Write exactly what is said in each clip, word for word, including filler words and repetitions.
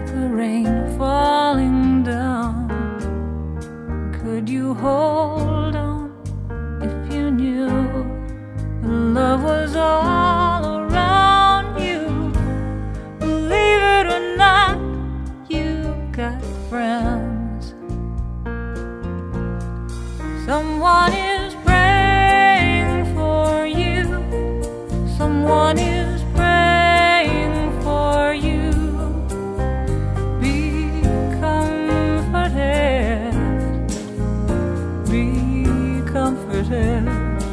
like the rain falling down. Could you hold on if you knew the love was all around you? Believe it or not, you got friends. Someone is praying for you. Someone is praying for you. Be comforted. Be comforted.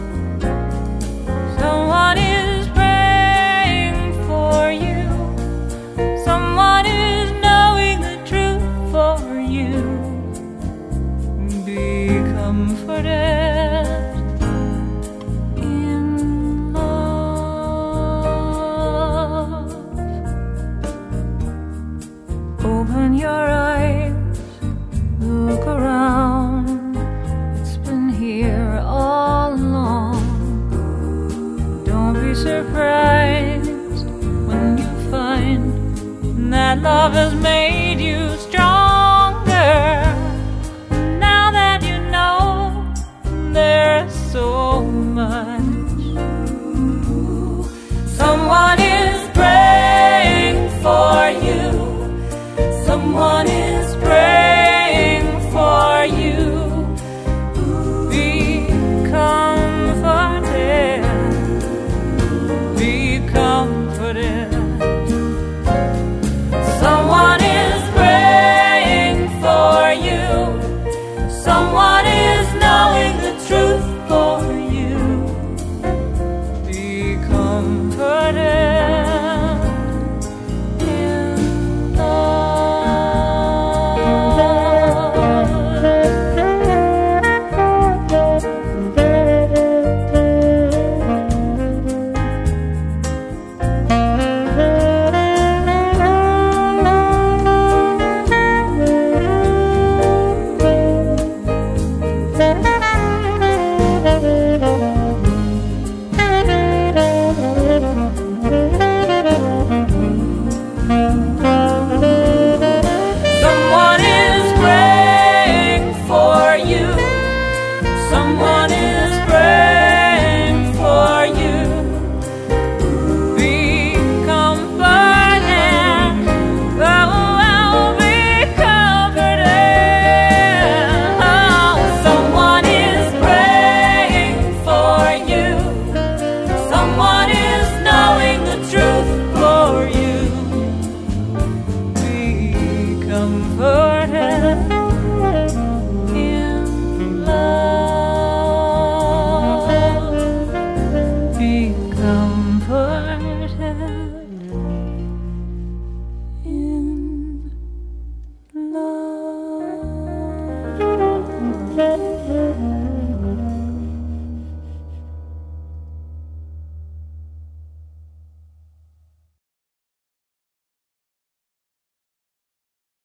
Someone is praying for you. Someone is knowing the truth for you. Be comforted. Open your eyes, look around. It's been here all along. Don't be surprised when you find that love has made you stronger. Now that you know there's so much. Someone is praying for you. Someone is praying for you. Be comforted. Be comforted. Someone is praying for you. Someone is knowing the truth for you. Be comforted. Someone is praying for you. Be comforted. Oh, be comforted. Oh, someone is praying for you. Someone is knowing the truth for you. Be comforted. In love.